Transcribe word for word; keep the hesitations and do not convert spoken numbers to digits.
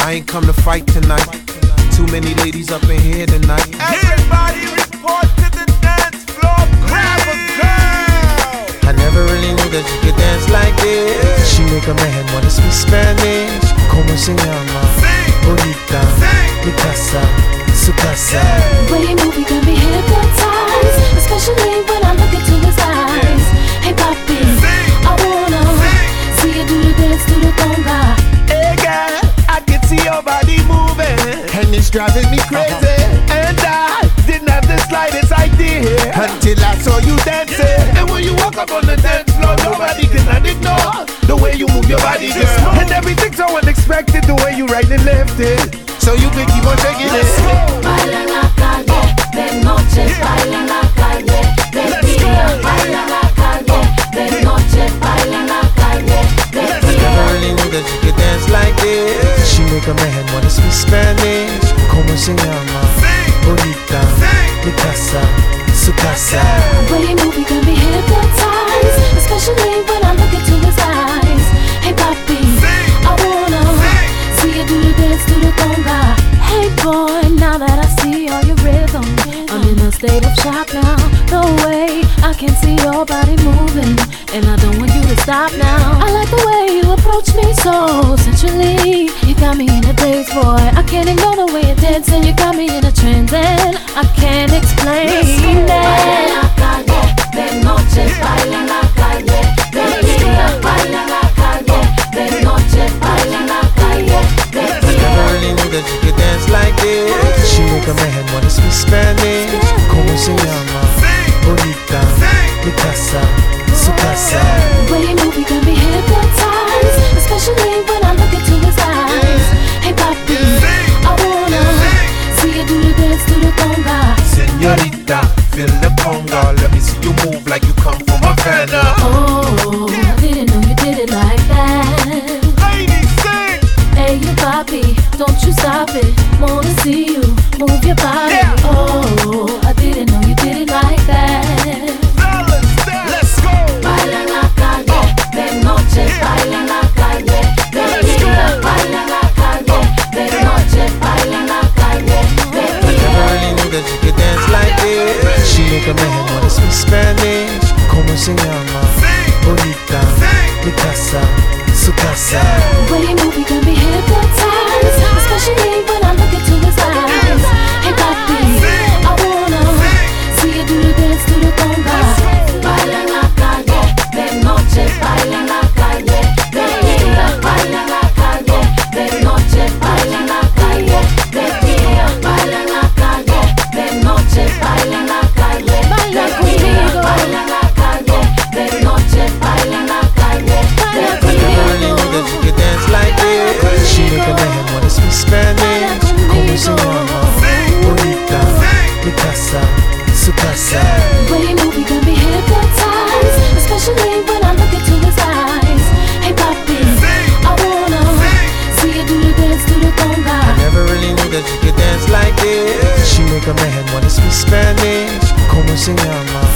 I ain't come to fight tonight. Too many ladies up in here tonight. Everybody report to the dance floor. Grab a girl. I never really knew that you could dance like this. She make a man wanna speak Spanish. Como se llama? Bonita, mi casa, su casa. The way you move, you got me hypnotized, especially when I look into his eyes. Hey papi, I wanna see you do the dance to the conga. Hey girl, I can see your body moving, and it's driving me crazy. And I didn't have the slightest idea until I saw you dancing. And when you walk up on the dance floor, nobody can ignore the way you move your body, girl. And everything's so unexpected, the way you right and left it, so you can keep on shaking it. Baila en la calle, de noche, baila en la calle, de día, baila en la calle, de noche, baila en la calle, de I día. never really knew that you could dance like this. She make a man wanna speak Spanish. Como se llama? Bonita, mi casa, su casa. The way you move, you got me hypnotized, especially when I look into his eyes. Hey papi, I wanna see you do the dance to the conga. Hey boy, now that I see all your rhythm, I'm in a state of shock now. No way, I can see your body moving, and I don't want you to stop now. I like the way you approach me so sensually. You got me in a daze, boy. I can't ignore the way you're dancing. You got me in a trance, and I can't explain it. Baila en la calle, de noche, baila en la calle, de día, baila en la calle, de noche, baila en la calle, de I día. never really knew that you could dance like this. She make a man wanna speak Spanish. Como se llama? Bonita, mi casa, su casa. The way you move, you got me hypnotized, especially when I look into his eyes. Hey papi, I wanna see you do the dance to the conga. Señorita, feel the conga. Let me see you move like you come from Havana. Oh, I didn't know you did it like that. Ladies, sing. Hey you papi, don't you stop it. Wanna see you move your body. Yeah. Oh, I didn't know you did it like that. Fellas, dance. Let's go. Baila en la calle, de noche, baila en la calle, de día, baila en la calle, de noche, baila en la calle, de I never día. really knew that you could dance like this. She make a man wanna speak Spanish. Como se llama? Bonita, mi casa, su casa. The way you move, you got me hypnotized, especially when I look into his eyes. Hey papi, I wanna see you do the dance to the conga. Baila en la calle, de noche, baila en la calle, de día, baila en la calle, de noche, baila en la calle, de día, baila en la calle, de noche, baila en la calle, de día, baila en la calle, de noche, baila en la calle, de I never really día. knew that you could dance like this. She make a man wanna speak Spanish. Como se llama? Bonita, mi casa, su casa. The way you move, you got me hypnotized, especially when I look into his eyes. Hey papi, I wanna see you do the dance to the conga. I never really knew that you could dance like this. She make a man wanna speak Spanish. Como se llama?